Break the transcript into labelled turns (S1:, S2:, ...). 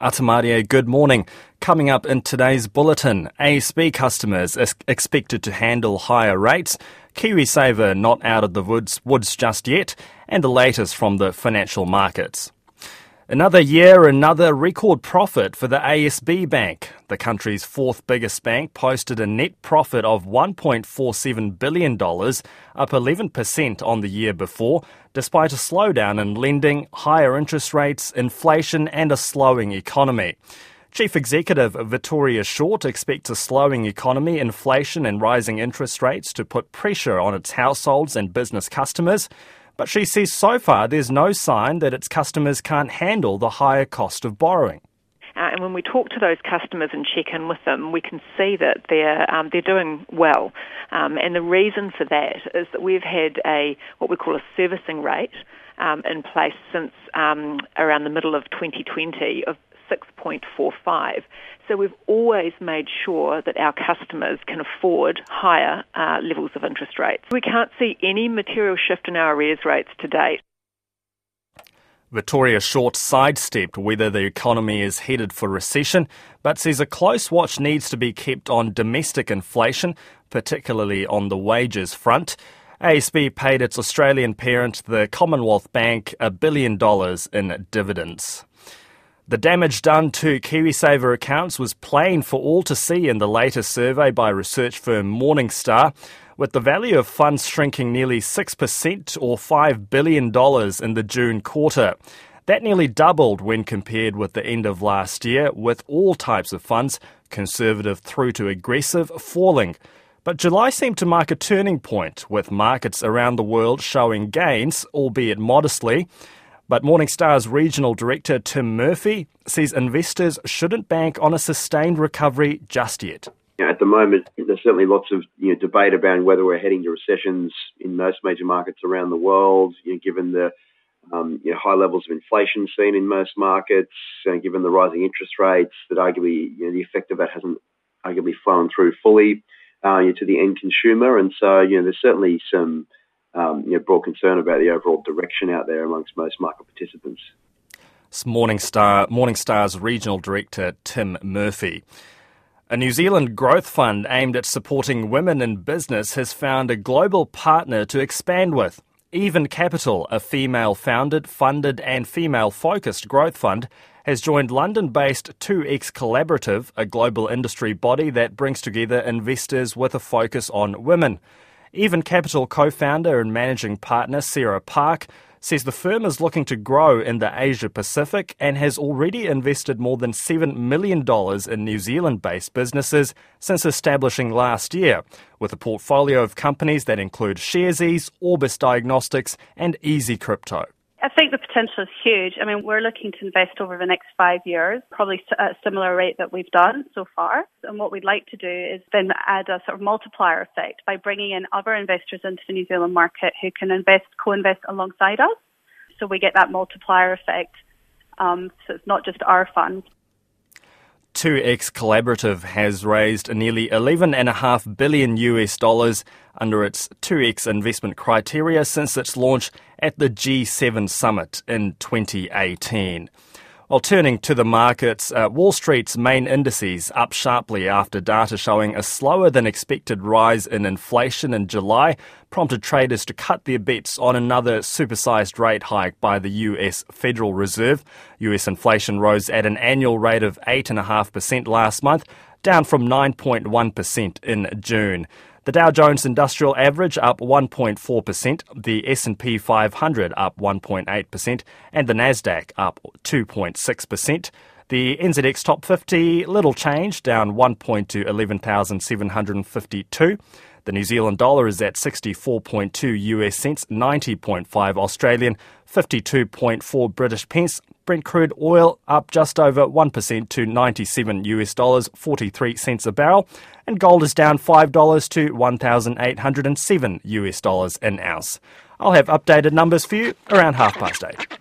S1: Atamaria, good morning. Coming up in today's bulletin, ASB customers expected to handle higher rates, KiwiSaver not out of the woods just yet, and the latest from the financial markets. Another year, another record profit for the ASB Bank. The country's fourth biggest bank posted a net profit of $1.47 billion, up 11% on the year before, despite a slowdown in lending, higher interest rates, inflation and a slowing economy. Chief Executive Victoria Short expects a slowing economy, inflation and rising interest rates to put pressure on its households and business customers. But she says so far there's no sign that its customers can't handle the higher cost of borrowing.
S2: And when we talk to those customers and check in with them, we can see that they're doing well. And the reason for that is that we've had what we call a servicing rate in place since around the middle of 2020 of 6.45. So we've always made sure that our customers can afford higher levels of interest rates. We can't see any material shift in our arrears rates to date.
S1: Victoria Short sidestepped whether the economy is headed for recession, but says a close watch needs to be kept on domestic inflation, particularly on the wages front. ASB paid its Australian parent, the Commonwealth Bank, $1 billion in dividends. The damage done to KiwiSaver accounts was plain for all to see in the latest survey by research firm Morningstar, with the value of funds shrinking nearly 6% or $5 billion in the June quarter. That nearly doubled when compared with the end of last year, with all types of funds, conservative through to aggressive, falling. But July seemed to mark a turning point, with markets around the world showing gains, albeit modestly. But Morningstar's Regional Director Tim Murphy says investors shouldn't bank on a sustained recovery just yet.
S3: At the moment, there's certainly lots of debate about whether we're heading to recessions in most major markets around the world, given the high levels of inflation seen in most markets, given the rising interest rates, that arguably the effect of that hasn't arguably flown through fully to the end consumer. And so there's certainly some broad concern about the overall direction out there amongst most market participants.
S1: It's Morningstar's Regional Director Tim Murphy. A New Zealand growth fund aimed at supporting women in business has found a global partner to expand with. Even Capital, a female-founded, funded and female-focused growth fund, has joined London-based 2X Collaborative, a global industry body that brings together investors with a focus on women. Even Capital co-founder and managing partner Sarah Park says the firm is looking to grow in the Asia-Pacific and has already invested more than $7 million in New Zealand-based businesses since establishing last year, with a portfolio of companies that include Sharesies, Orbis Diagnostics and Easy Crypto.
S4: I think the potential is huge. I mean, we're looking to invest over the next 5 years, probably at a similar rate that we've done so far. And what we'd like to do is then add a sort of multiplier effect by bringing in other investors into the New Zealand market who can co-invest alongside us. So we get that multiplier effect. So it's not just our fund.
S1: 2X Collaborative has raised nearly $11.5 billion under its 2X investment criteria since its launch at the G7 summit in 2018. While turning to the markets, Wall Street's main indices up sharply after data showing a slower than expected rise in inflation in July prompted traders to cut their bets on another supersized rate hike by the US Federal Reserve. US inflation rose at an annual rate of 8.5% last month, down from 9.1% in June. The Dow Jones Industrial Average up 1.4%, the S&P 500 up 1.8%, and the Nasdaq up 2.6%. The NZX Top 50, little change, down 1 point to 11,752. The New Zealand dollar is at 64.2 US cents, 90.5 Australian, 52.4 British pence. Brent crude oil up just over 1% to 97 US dollars, 43 cents a barrel. And gold is down $5 to 1,807 US dollars an ounce. I'll have updated numbers for you around 8:30.